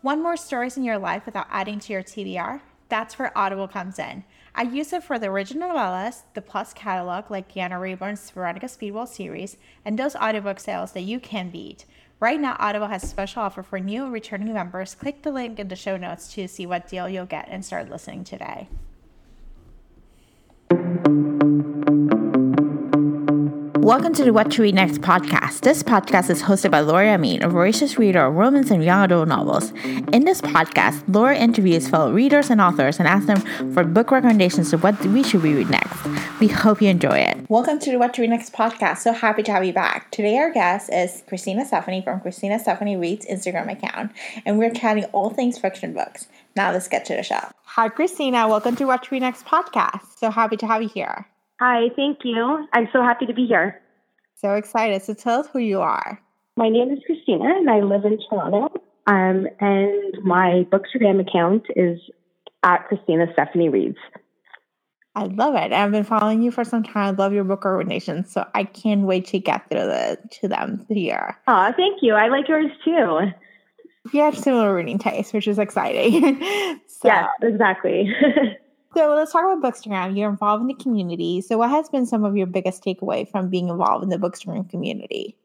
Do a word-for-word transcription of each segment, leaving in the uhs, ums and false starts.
Want more stories in your life without adding to your T B R? That's where Audible comes in. I use it for the original novellas, the Plus catalog like Deanna Rayburn's Veronica Speedwell series, and those audiobook sales that you can beat. Right now, Audible has a special offer for new and returning members. Click the link in the show notes to see what deal you'll get and start listening today. Welcome to the What to Read Next podcast. This podcast is hosted by Laura Amin, a voracious reader of romance and young adult novels. In this podcast, Laura interviews fellow readers and authors and asks them for book recommendations of what we should read next. We hope you enjoy it. Welcome to the What to Read Next podcast. So happy to have you back. Today our guest is Christina Stephanie from Christina Stephanie Reads Instagram account, and we're chatting all things fiction books. Now let's get to the show. Hi, Christina. Welcome to What to Read Next podcast. So happy to have you here. Hi, thank you. I'm so happy to be here. So excited. So tell us who you are. My name is Christina, and I live in Toronto. Um, and my Bookstagram account is at Christina Stephanie Reads. I love it. I've been following you for some time. I love your book recommendations, so I can't wait to get to, the, to them here. Oh, thank you. I like yours too. We have similar reading tastes, which is exciting. so, yes, exactly. So let's talk about Bookstagram. You're involved in the community. So what has been some of your biggest takeaway from being involved in the Bookstagram community?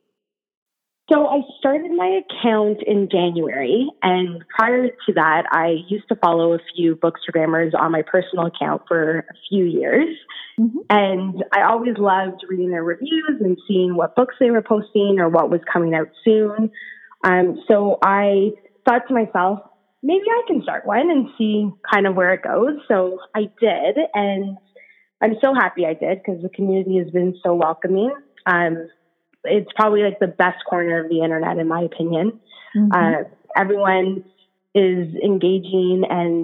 So I started my account in January, and prior to that, I used to follow a few Bookstagrammers on my personal account for a few years. Mm-hmm. And I always loved reading their reviews and seeing what books they were posting or what was coming out soon. Um, so I thought to myself, maybe I can start one and see kind of where it goes. So I did, and I'm so happy I did because the community has been so welcoming. Um, it's probably like the best corner of the internet, in my opinion. Mm-hmm. Uh, everyone is engaging, and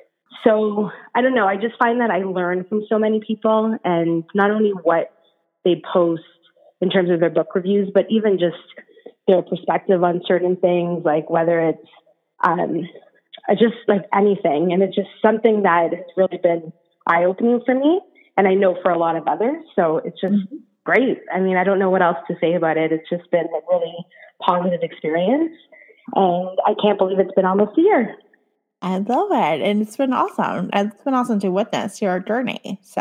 so I don't know. I just find that I learn from so many people, and not only what they post in terms of their book reviews, but even just their perspective on certain things, like whether it's um, just like anything. And it's just something that has really been eye-opening for me, and I know for a lot of others. So it's just mm-hmm. great. I mean, I don't know what else to say about it. It's just been a really positive experience, and I can't believe it's been almost a year. I love it. And it's been awesome. It's been awesome to witness your journey. So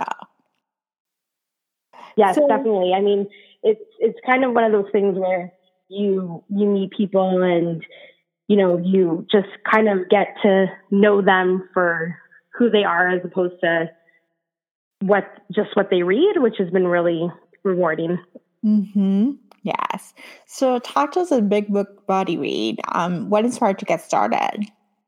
yes, so, definitely. I mean, it's, it's kind of one of those things where you, you meet people and, you know, you just kind of get to know them for who they are as opposed to what, just what they read, which has been really rewarding. Mm-hmm. Yes. So talk to us a big book body read. Um, what inspired to get started?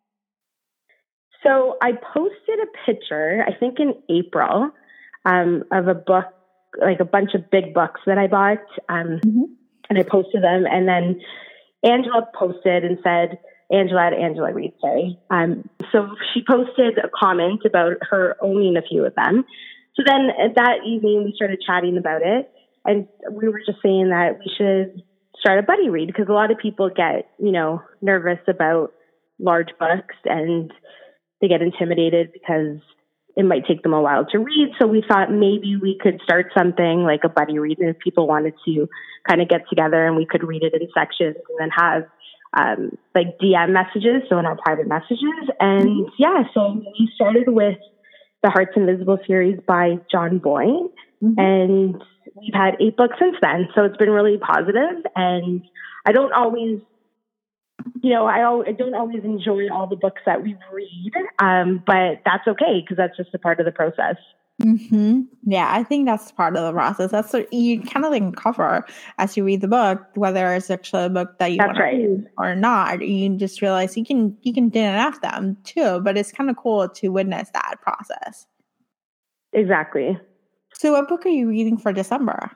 So I posted a picture, I think in April, um, of a book, like a bunch of big books that I bought. Um, mm-hmm. And I posted them, and then Angela posted and said, Angela at Angela Reed, sorry. Um, so she posted a comment about her owning a few of them. So then that evening we started chatting about it, and we were just saying that we should start a buddy read because a lot of people get, you know, nervous about large books and they get intimidated because it might take them a while to read. So we thought maybe we could start something like a buddy read, and if people wanted to kind of get together and we could read it in sections and then have um, like D M messages, so in our private messages. And mm-hmm. yeah, so we started with the Hearts Invisible series by John Boyne, mm-hmm. and we've had eight books since then. So it's been really positive, and I don't always, you know, I, I don't always enjoy all the books that we read, um, but that's okay because that's just a part of the process. Mm-hmm. Yeah, I think that's part of the process. That's what you kind of like uncover as you read the book, whether it's actually a book that you want right. to read or not. You just realize you can you can D N F them too, but it's kind of cool to witness that process. Exactly. So, what book are you reading for December?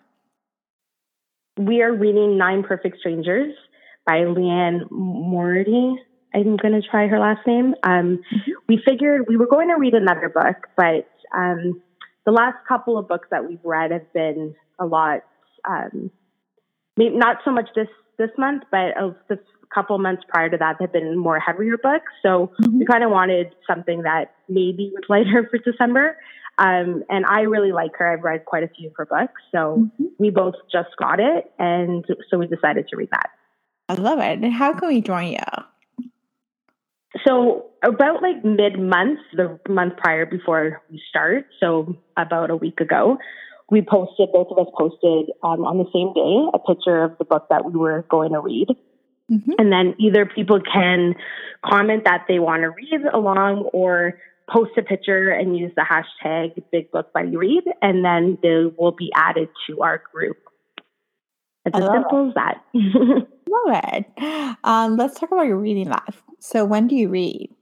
We are reading Nine Perfect Strangers by Leanne Morty. I'm going to try her last name. Um, mm-hmm. We figured we were going to read another book, but um, the last couple of books that we've read have been a lot, um, maybe not so much this, this month, but a the couple months prior to that have been more heavier books. So mm-hmm. we kind of wanted something that maybe was lighter for December. Um, and I really like her. I've read quite a few of her books. So mm-hmm. we both just got it. And so we decided to read that. I love it. And how can we join you? So about like mid-month, the month prior before we start, so about a week ago, we posted, both of us posted um, on the same day, a picture of the book that we were going to read. Mm-hmm. And then either people can comment that they want to read along or post a picture and use the hashtag Big Book Buddy Read, and then they will be added to our group. It's as simple as that. Love it. Um, let's talk about your reading life. So when do you read?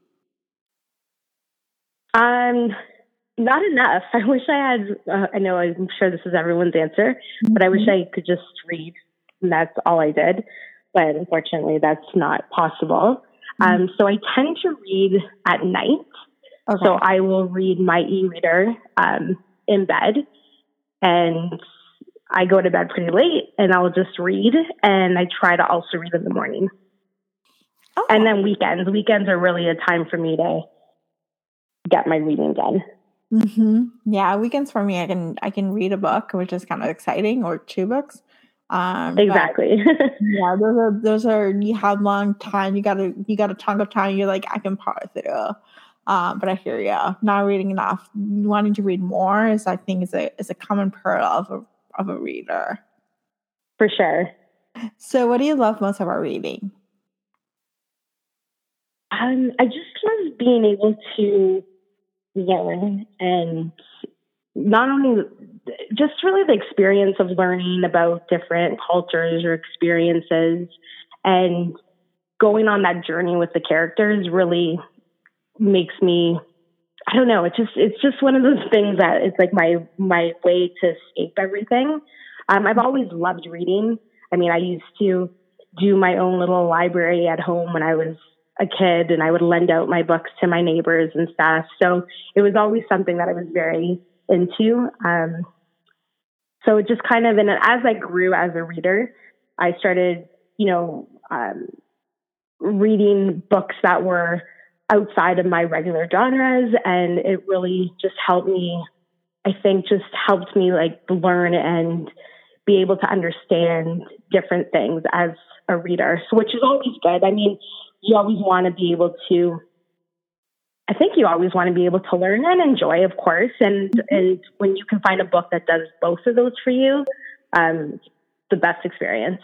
Um, not enough. I wish I had, uh, I know I'm sure this is everyone's answer, mm-hmm. but I wish I could just read, and that's all I did. But unfortunately, that's not possible. Mm-hmm. Um, so I tend to read at night. Okay. So I will read my e-reader um, in bed, and I go to bed pretty late, and I'll just read, and I try to also read in the morning. Oh. And then weekends. Weekends are really a time for me to get my reading done. Mm-hmm. Yeah, weekends for me, I can I can read a book, which is kind of exciting, or two books. Um, exactly. yeah, those are those are you have long time. You gotta you got a chunk of time. You're like, I can power through. Um, but I hear you. Not reading enough. Wanting to read more is, I think, is a is a common pearl of a of a reader. For sure. So, what do you love most about reading? Um, I just love being able to learn, and not only just really the experience of learning about different cultures or experiences, and going on that journey with the characters really makes me, I don't know, it's just it's just one of those things that it's like my my way to escape everything. Um, I've always loved reading. I mean, I used to do my own little library at home when I was a kid, and I would lend out my books to my neighbors and stuff. So it was always something that I was very into. Um, so it just kind of, and as I grew as a reader, I started, you know, um, reading books that were outside of my regular genres, and it really just helped me, I think just helped me like learn and be able to understand different things as a reader, so, which is always good. I mean, you always want to be able to, I think you always want to be able to learn and enjoy, of course. And, and when you can find a book that does both of those for you, um, it's the best experience.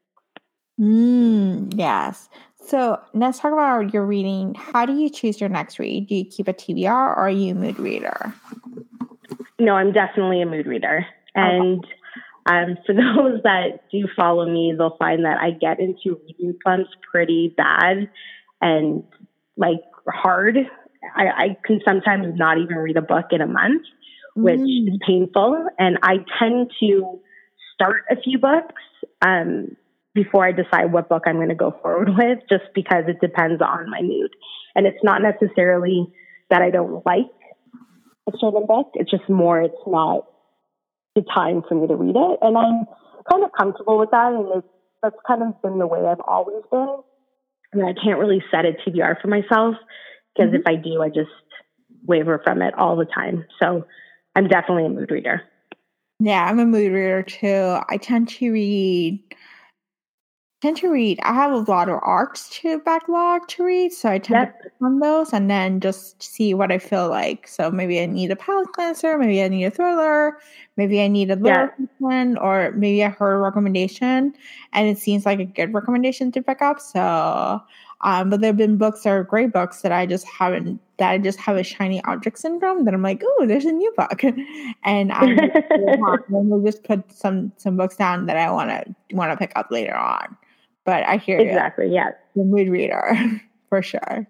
Mm, yes. So let's talk about your reading. How do you choose your next read? Do you keep a T B R, or are you a mood reader? No, I'm definitely a mood reader. And okay. um, for those that do follow me, they'll find that I get into reading slumps pretty bad and like hard. I, I can sometimes not even read a book in a month, which mm. is painful. And I tend to start a few books um, before I decide what book I'm going to go forward with, just because it depends on my mood. And it's not necessarily that I don't like a certain book. It's just more, it's not the time for me to read it. And I'm kind of comfortable with that. And it's, that's kind of been the way I've always been. And I can't really set a T B R for myself, because mm-hmm. if I do, I just waver from it all the time. So I'm definitely a mood reader. Yeah, I'm a mood reader too. I tend to read tend to read. I have a lot of arcs to backlog to read, so I tend yep. to pick on those and then just see what I feel like. So maybe I need a palate cleanser, maybe I need a thriller, maybe I need a lyric one, or maybe I heard a recommendation and it seems like a good recommendation to pick up. So, um, but there have been books that are great books that I just haven't, that I just have a shiny object syndrome that I'm like, oh, there's a new book, and I will just put some some books down that I want to want to pick up later on. But I hear exactly, you. Yes. The mood reader, for sure.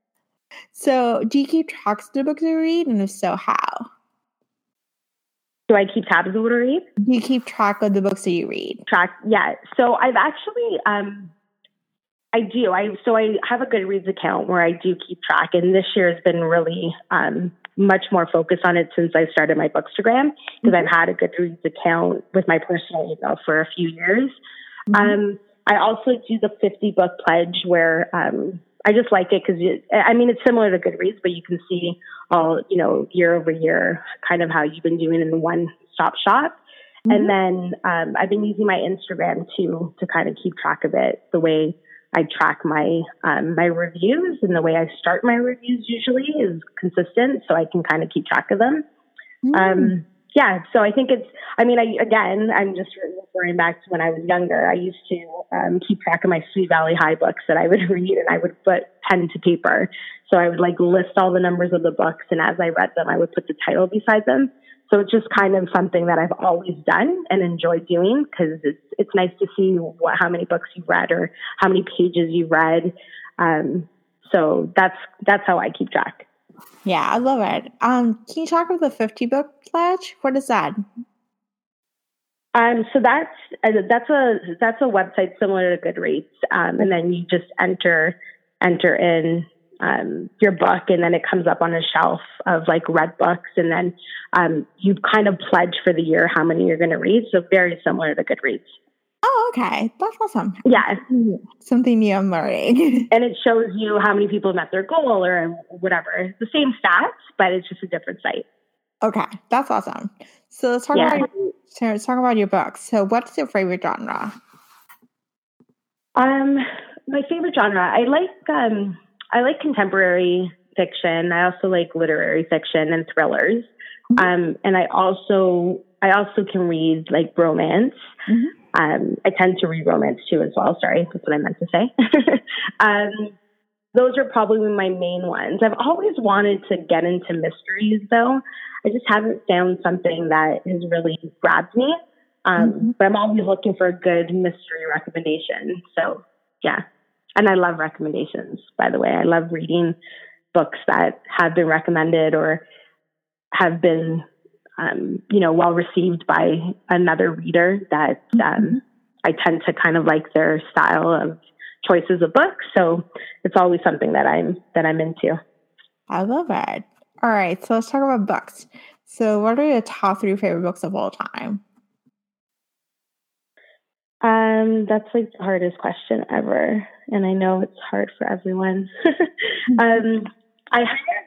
So do you keep tracks of the books you read? And if so, how? Do I keep tabs of what I read? Do you keep track of the books that you read? Track, yeah. So I've actually, um, I do. I So I have a Goodreads account where I do keep track. And this year has been really um, much more focused on it since I started my Bookstagram, because mm-hmm. I've had a Goodreads account with my personal email for a few years. Mm-hmm. Um, I also do the fifty book pledge, where um, I just like it because, I mean, it's similar to Goodreads, but you can see all, you know, year over year, kind of how you've been doing it in one stop shop. Mm-hmm. And then um, I've been using my Instagram too to kind of keep track of it the way I track my um, my reviews, and the way I start my reviews usually is consistent, so I can kind of keep track of them. Mm. Um, yeah, so I think it's, I mean, I, again, I'm just referring back to when I was younger. I used to um, keep track of my Sweet Valley High books that I would read, and I would put pen to paper. So I would like list all the numbers of the books, and as I read them, I would put the title beside them. So it's just kind of something that I've always done and enjoyed doing, because it's it's nice to see what how many books you've read or how many pages you've read. Um, so that's that's how I keep track. Yeah, I love it. Um, can you talk about the fifty book pledge? What is that? Um, so that's uh, that's a that's a website similar to Goodreads, um, and then you just enter enter in um, your book, and then it comes up on a shelf of like read books, and then um, you kind of pledge for the year how many you're going to read. So very similar to Goodreads. Oh, okay, that's awesome. Yeah, something new I'm learning. And it shows you how many people met their goal or whatever. It's the same stats, but it's just a different site. Okay, that's awesome. So let's talk yeah. about your, so let's talk about your books. So what's your favorite genre? Um, my favorite genre, I like um, I like contemporary fiction. I also like literary fiction and thrillers. Mm-hmm. Um, and I also I also can read like romance. Mm-hmm. Um, I tend to read romance too as well. Sorry, that's what I meant to say. um, those are probably my main ones. I've always wanted to get into mysteries though. I just haven't found something that has really grabbed me. Um, mm-hmm. But I'm always looking for a good mystery recommendation. So yeah. And I love recommendations, by the way. I love reading books that have been recommended or have been Um, you know, well received by another reader that um, mm-hmm. I tend to kind of like their style of choices of books. So it's always something that I'm that I'm into. I love it. All right, so let's talk about books. So what are your top three favorite books of all time? Um, that's like the hardest question ever, and I know it's hard for everyone. um, I have.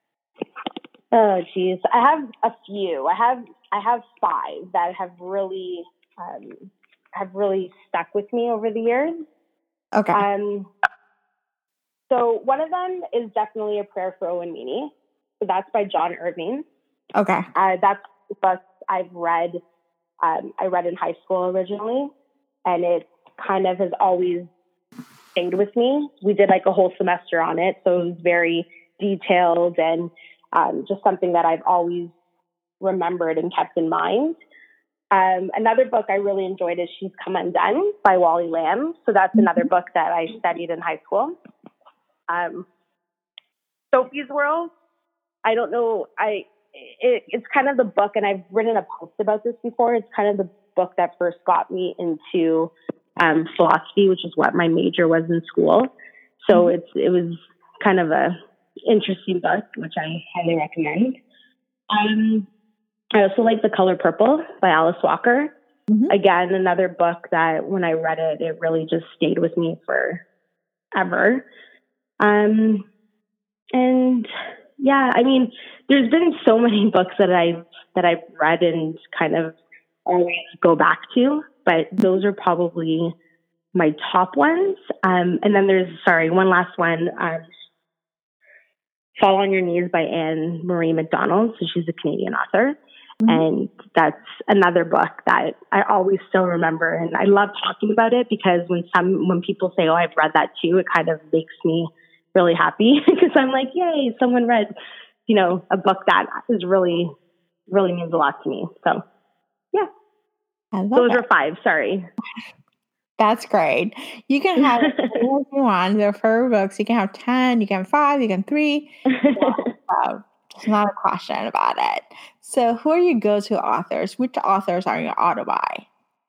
Oh, geez. I have a few. I have I have five that have really um, have really stuck with me over the years. Okay. Um. So one of them is definitely A Prayer for Owen Meany. So that's by John Irving. Okay. Uh, that's the book I've read. Um, I read in high school originally, and it kind of has always stayed with me. We did like a whole semester on it, so it was very detailed and Um, just something that I've always remembered and kept in mind. Um, another book I really enjoyed is She's Come Undone by Wally Lamb. So that's another book that I studied in high school. Um, Sophie's World, I don't know, I it, it's kind of the book, and I've written a post about this before, it's kind of the book that first got me into um, philosophy, which is what my major was in school. So mm-hmm. it's it was kind of a interesting book, which I highly recommend. Um, I also like The Color Purple by Alice Walker. Mm-hmm. Again, another book that when I read it, it really just stayed with me forever. Um, and yeah, I mean, there's been so many books that I that I've read and kind of always go back to, but those are probably my top ones. Um, and then there's sorry, one last one. Um, Fall on Your Knees by Anne Marie MacDonald. So she's a Canadian author. Mm-hmm. And that's another book that I always still remember. And I love talking about it because when some, when people say, oh, I've read that too, it kind of makes me really happy because I'm like, yay, someone read, you know, a book that is really, really means a lot to me. So yeah, I love those it. are five. Sorry. That's great. You can have if you want. There are four books. You can have ten, you can have five, you can have three. Wow. There's not a question about it. So who are your go-to authors? Which authors are your auto buy?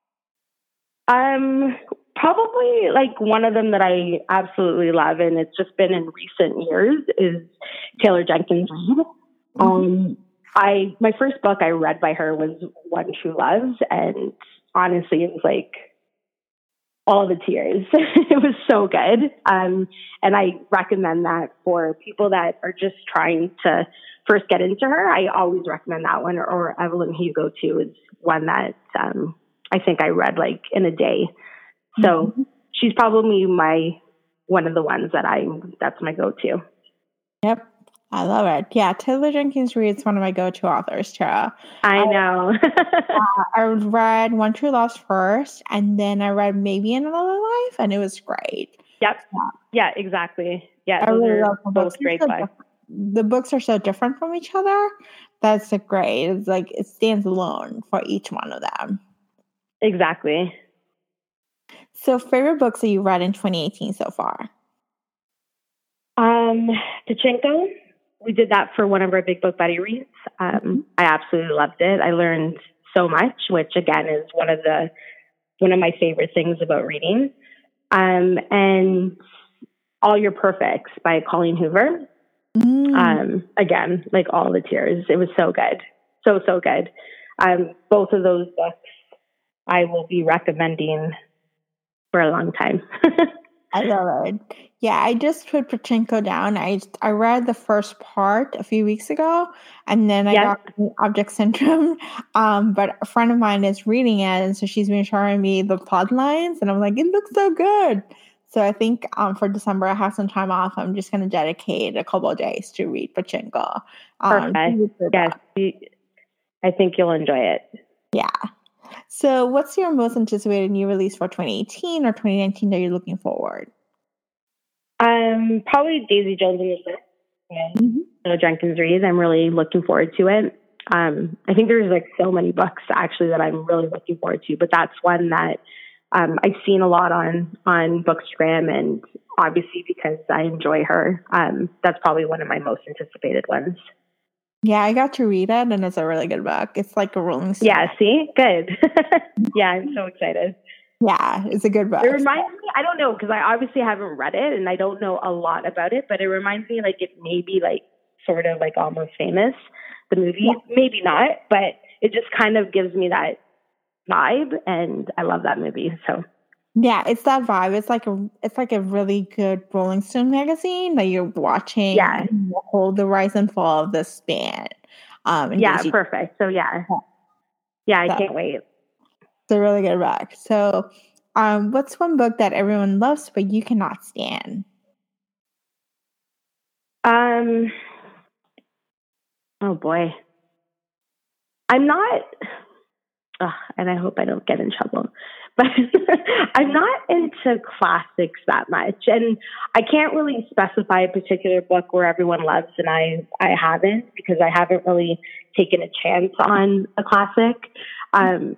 Um, probably like one of them that I absolutely love, and it's just been in recent years, is Taylor Jenkins Reid. Mm-hmm. Um, I my first book I read by her was One True Love, and honestly, it was like all the tears. It was so good. Um, and I recommend that for people that are just trying to first get into her. I always recommend that one, or, or Evelyn Hugo too is one that um, I think I read like in a day. So mm-hmm. she's probably my one of the ones that I that's my go-to. Yep. I love it. Yeah, Taylor Jenkins Reid's one of my go-to authors, Tara. I know. uh, I read One True Loss first, and then I read Maybe Another Life, and it was great. Yep. Yeah, yeah, exactly. Yeah, I those really are love the both books. great So books. the books are so different from each other. That's great. It's like it stands alone for each one of them. Exactly. So, favorite books that you read in twenty eighteen so far? Um, Pachinko. We did that for one of our Big Book Buddy reads. Um, mm-hmm. I absolutely loved it. I learned so much, which again is one of the one of my favorite things about reading. Um, and All Your Perfects by Colleen Hoover. Mm. Um, again, like all the tears. It was so good. So, so good. Um, both of those books I will be recommending for a long time. I love it. Yeah, I just put Pachinko down. I I read the first part a few weeks ago, and then I yes. got object syndrome. Um, but a friend of mine is reading it, and so she's been showing me the plot lines, and I'm like, it looks so good. So I think um, for December, I have some time off. I'm just going to dedicate a couple of days to read Pachinko. Um, Perfect. Yes, you, I think you'll enjoy it. Yeah. So what's your most anticipated new release for twenty eighteen or twenty nineteen that you're looking forward? Um, probably Daisy Jones and the Six. Mm-hmm. Jenkins Reid. I'm really looking forward to it. Um, I think there's like so many books actually that I'm really looking forward to, but that's one that um, I've seen a lot on on Bookstagram, and obviously because I enjoy her, um, that's probably one of my most anticipated ones. Yeah, I got to read it, and it's a really good book. It's like a Rolling Stone. Yeah, see? Good. Yeah, I'm so excited. Yeah, it's a good book. It reminds me, I don't know, because I obviously haven't read it, and I don't know a lot about it, but it reminds me like it may be like sort of like Almost Famous, the movie. Yeah. Maybe not, but it just kind of gives me that vibe, and I love that movie, so... Yeah, it's that vibe. It's like a it's like a really good Rolling Stone magazine that you're watching. Yeah, the whole the rise and fall of this band. Um, yeah, Daisy. Perfect. So yeah, yeah, I so, can't wait. It's a really good book. So, um, what's one book that everyone loves but you cannot stand? Um. Oh boy, I'm not. Ugh, and I hope I don't get in trouble. But I'm not into classics that much. And I can't really specify a particular book where everyone loves and I, I haven't, because I haven't really taken a chance on a classic. Um,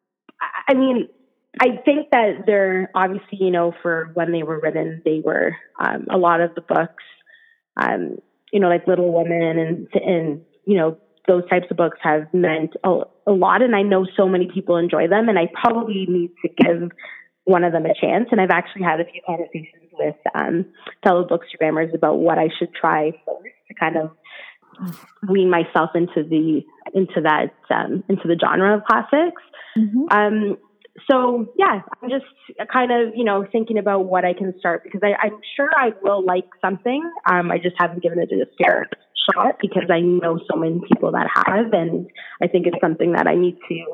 I mean, I think that they're obviously, you know, for when they were written, they were um, a lot of the books, um, you know, like Little Women and, and you know, those types of books have meant a, a lot, and I know so many people enjoy them, and I probably need to give one of them a chance. And I've actually had a few conversations with um, fellow bookstagrammers about what I should try first to kind of wean myself into the into that um, into the genre of classics. Mm-hmm. Um, so yeah, I'm just kind of you know thinking about what I can start, because I, I'm sure I will like something. Um, I just haven't given it a fair shot because I know so many people that have, and I think it's something that I need to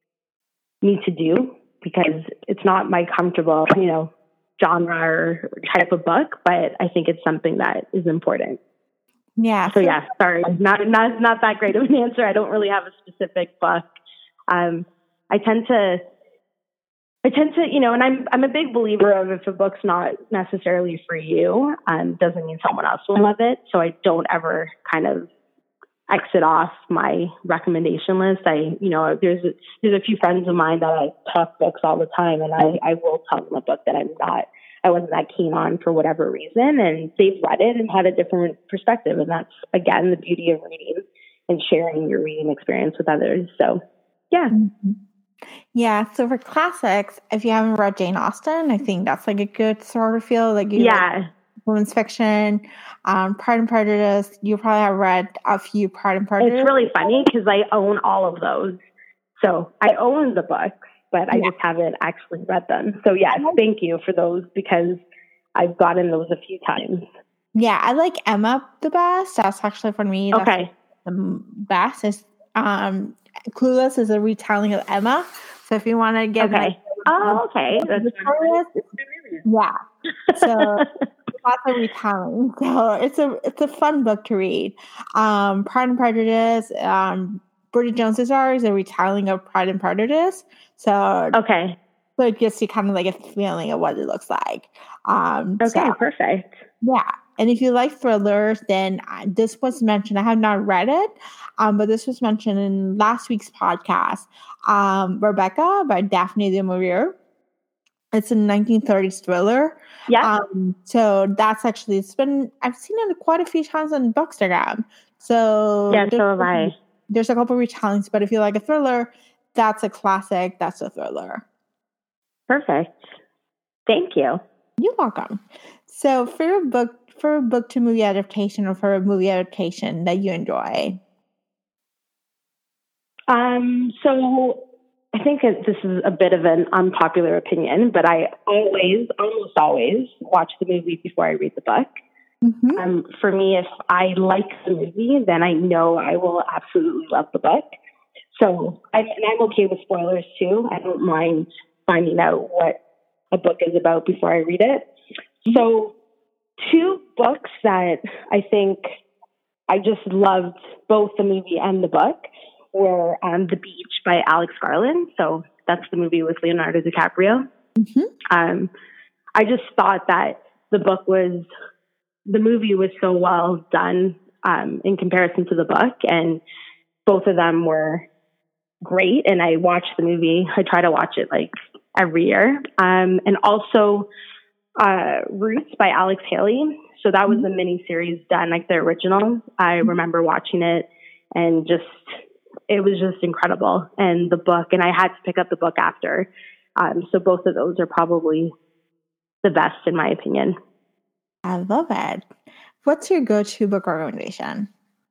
need to do because it's not my comfortable, you know, genre or type of book, but I think it's something that is important. Yeah. So yeah, sorry, not not not that great of an answer. I don't really have a specific book. Um, I tend to. I tend to, you know, and I'm I'm a big believer of if a book's not necessarily for you, um, doesn't mean someone else will love it. So I don't ever kind of exit off my recommendation list. I, you know, there's a, there's a few friends of mine that I talk books all the time, and I, I will tell them a book that I'm not, I wasn't that keen on for whatever reason, and they've read it and had a different perspective. And that's, again, the beauty of reading and sharing your reading experience with others. So, yeah. Mm-hmm. Yeah, so for classics, if you haven't read Jane Austen, I think that's like a good sort of feel. Like you yeah. like women's fiction, um, Pride and Prejudice. You probably have read a few Pride and Prejudice. It's really funny because I own all of those. So I own the books, but I yeah. just haven't actually read them. So yes, thank you for those because I've gotten those a few times. Yeah, I like Emma the best. That's actually for me. That's okay. The best is um, Clueless is a retelling of Emma. So if you want to get okay. like, oh, okay. That's Yeah. So lots of retelling. So it's a it's a fun book to read. Um, Pride and Prejudice. Um, Bridget Jones's Bizarre is a retelling of Pride and Prejudice. So Okay. So it gives you kind of like a feeling of what it looks like. Um, Okay, so, perfect. Yeah. And if you like thrillers, then uh, this was mentioned. I have not read it, um, but this was mentioned in last week's podcast. Um, Rebecca by Daphne du Maurier. It's a nineteen thirties thriller. Yeah. Um, so that's actually, it's been, I've seen it quite a few times on Bookstagram. So Yeah, there's, so have I. there's a couple retellings, but if you like a thriller, that's a classic. That's a thriller. Perfect. Thank you. You're welcome. So for a book, for a book to movie adaptation or for a movie adaptation that you enjoy? Um, so I think this is a bit of an unpopular opinion, but I always, almost always watch the movie before I read the book. Mm-hmm. Um, for me, if I like the movie, then I know I will absolutely love the book. So I'm, and I'm okay with spoilers too. I don't mind finding out what a book is about before I read it. So two books that I think I just loved, both the movie and the book, were um, The Beach by Alex Garland. So that's the movie with Leonardo DiCaprio. Mm-hmm. Um, I just thought that the book was, the movie was so well done um, in comparison to the book, and both of them were great. And I watched the movie. I try to watch it like every year. Um, and also uh, Roots by Alex Haley. So that was a mini series done like the original. I remember watching it and just, it was just incredible. And the book, and I had to pick up the book after. Um, so both of those are probably the best in my opinion. I love it. What's your go-to book recommendation?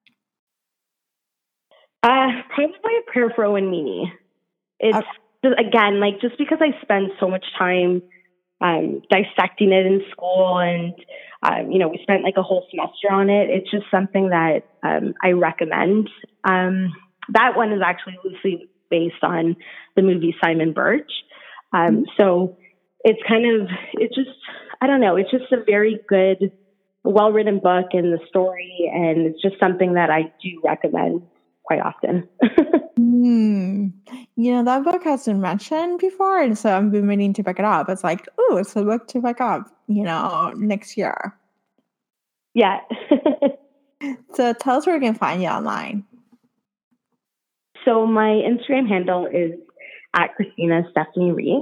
Uh, probably A Prayer for Owen Meany. It's okay. just, again, like just because I spend so much time um, dissecting it in school, and um, you know, we spent like a whole semester on it. It's just something that um, I recommend. Um, that one is actually loosely based on the movie Simon Birch. Um, mm-hmm. So it's kind of, it's just, I don't know, it's just a very good, well-written book, and the story, and it's just something that I do recommend quite often. mm. You know, that book has been mentioned before, and so I've been meaning to pick it up. It's like, oh, it's a book to pick up, you know, next year. Yeah. So tell us where we can find you online. So my Instagram handle is at Christina Stephanie Reed.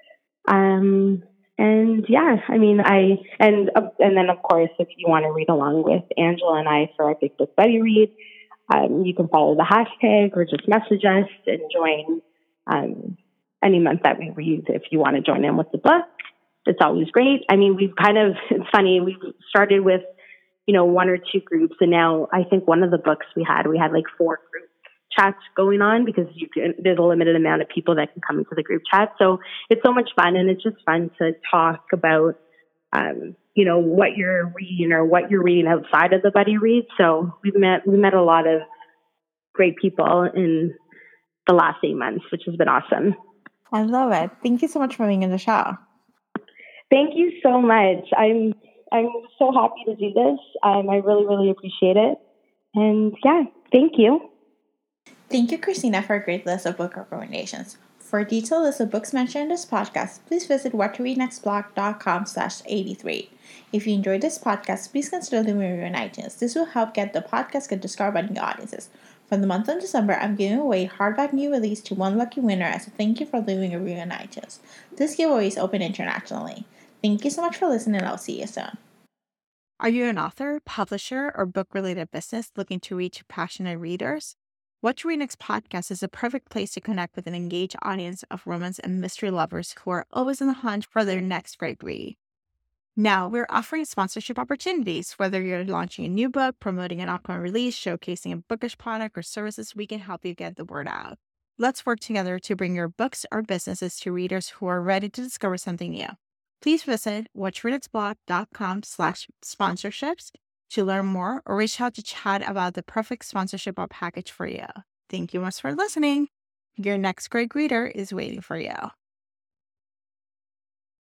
Um, and yeah, I mean, I, and, uh, and then of course, if you want to read along with Angela and I for our Big Book Buddy Read, um, you can follow the hashtag or just message us and join, um, any month that we read. If you want to join in with the book, it's always great. I mean, we've kind of, it's funny, we started with, you know, one or two groups, and now I think one of the books we had, we had like four group chats going on, because you can, there's a limited amount of people that can come into the group chat. So it's so much fun, and it's just fun to talk about, um, you know, what you're reading or what you're reading outside of the buddy read. So we've met, we met a lot of great people in the last eight months, which has been awesome. I love it. Thank you so much for being in the show. Thank you so much. I'm, I'm so happy to do this. Um, I really, really appreciate it. And yeah, thank you. Thank you, Christina, for a great list of book recommendations. For a detailed list of books mentioned in this podcast, please visit whattoreadnextblog.com slash 83. If you enjoyed this podcast, please consider leaving a review on iTunes. This will help get the podcast get discovered by new audiences. For the month of December, I'm giving away hardback new release to one lucky winner as a thank you for leaving a review on iTunes. This giveaway is open internationally. Thank you so much for listening, and I'll see you soon. Are you an author, publisher, or book-related business looking to reach passionate readers? What to Read Next podcast is a perfect place to connect with an engaged audience of romance and mystery lovers who are always on the hunt for their next great read. Now, we're offering sponsorship opportunities. Whether you're launching a new book, promoting an upcoming release, showcasing a bookish product or services, we can help you get the word out. Let's work together to bring your books or businesses to readers who are ready to discover something new. Please visit whattoreadnextblog.com slash sponsorships to learn more, or reach out to chat about the perfect sponsorship or package for you. Thank you much for listening. Your next great reader is waiting for you.